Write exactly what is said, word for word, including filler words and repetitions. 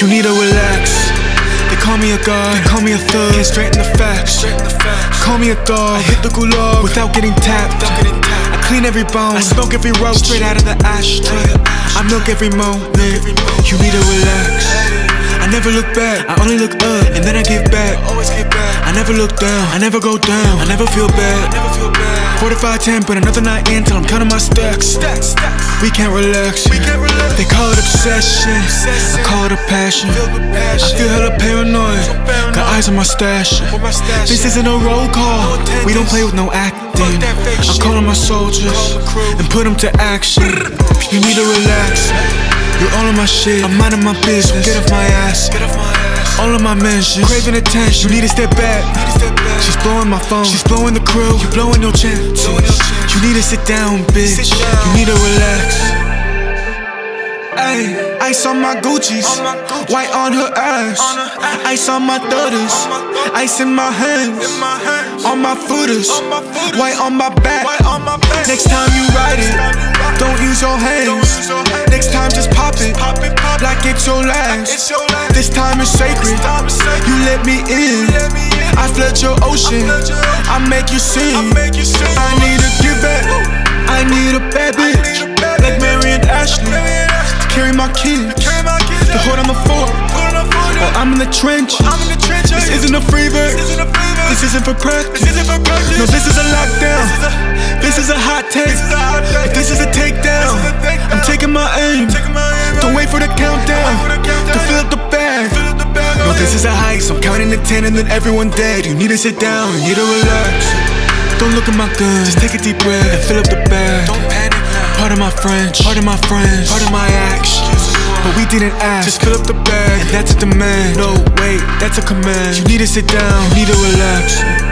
You need to relax. They call me a god, they call me a thug. Can't straighten the facts. Call me a dog. I hit the gulag without getting tapped. I clean every bone, I smoke every roach straight out of the ashtray. I milk every moment. You need to relax. I never look back, I only look up, and then I give back. I never look down, I never go down, I never feel bad. Forty-five ten, but another night in till I'm counting my stacks. We can't relax. They call it obsession, I call it a passion. I feel hella paranoid, got eyes on my stash. This isn't a roll call, we don't play with no acting. I'm calling my soldiers and put them to action. You need to relax. You're all on my shit, I'm minding my business. Get off my ass, all of my mentions. Craving attention, you need to step back. She's blowing my phone, she's blowing the crew. You blowing your chances. You need to sit down, bitch. You need to relax. Ayy, ice on my Gucci's, white on her ass. Ice on my thirties, ice in my hands. On my footers, white on my back. Next time you ride it, don't use your hands. Next time just pop it, like it's your last. This time is sacred, you let me in. I flood your ocean, I make you sing. I need a give back, I need a bad bitch, like Mary and Ashley, to carry my kids, to hold on the fort, while I'm in the trenches. This isn't a free verse, this isn't for practice. No, this is a lockdown, this is a hot take. If this is a takedown, I'm taking my aim. Don't wait for the countdown to fill up the bag. No, this is a heist, I'm counting to ten and then everyone dead. You need to sit down, you need to relax. Don't look at my gun, just take a deep breath and fill up the bag. Don't panic now. Part of my French, part of my friends, part of my actions, but we didn't ask. Just fill up the bag, and that's a demand. No, wait, that's a command. You need to sit down, you need to relax.